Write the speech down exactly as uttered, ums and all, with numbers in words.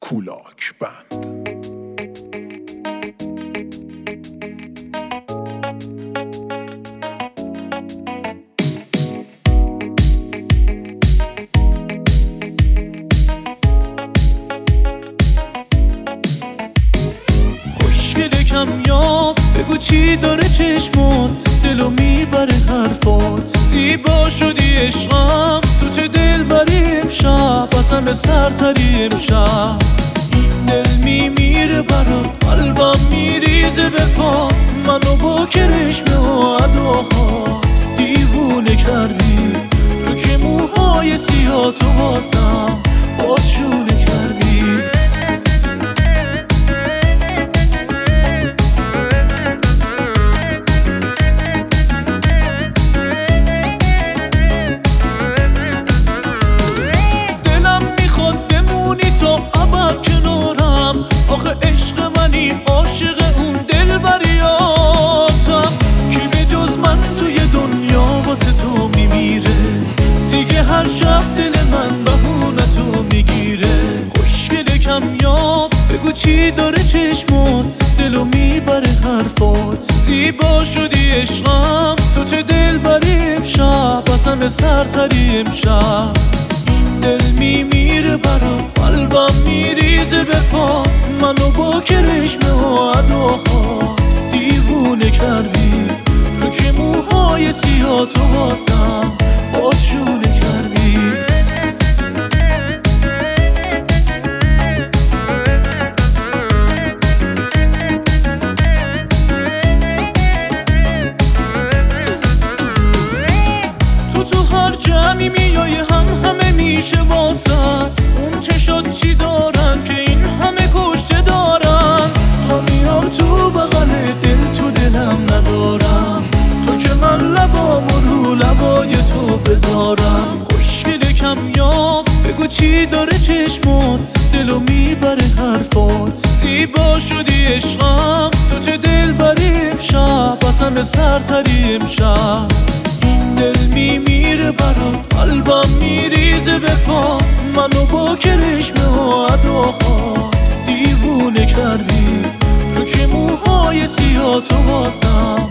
کولاک بند. خوشگل کمیاب بگو چی داره چشمات، دلو میبره حرفات، زیبا شدی عشقم تو چه دل بری امشب، قسم سرتری امشب. دل میمیره برات، قلبم میریزه به پا، منو با کرشمه و اداها دیوونه کردی، تو که موهای سیاه تو واسم بازشونه کردی. آخه عشق منی، عاشق اون دل بریاتم، کی به جز من توی دنیا واسه تو میمیره، دیگه هر شب دل من بهونه تو میگیره. خوشگل کمیاب بگو چی داره چشمات، دلو میبره حرفات، زیبا شدی عشقم تو چه دل بری امشب، قسم سرتری امشب. دل میمیره برات، قلبم میریزه به پا، منو با کرشمه و اداها دیوونه کردی، تو که موهای سیاه تو واسم بازشونه کردی. تو تو هر جمعی میای هم همه میشه واسط، اون چشات چی دارن که این همه کشته دارن، تا میام تو بغل دل تو دلم ندارم، تو که من لبامو رو لبای تو بذارم. خوشگل کمیاب بگو چی داره چشمات، دلو میبره حرفات، زیبا شدی عشقم تو چه دل بری امشب، قسم سرتری امشب. دل میمیره برات، قلبم میریزه به پا، منو با کرشمه و اداها دیوونه کردی، تو که موهای سیاه تو واسم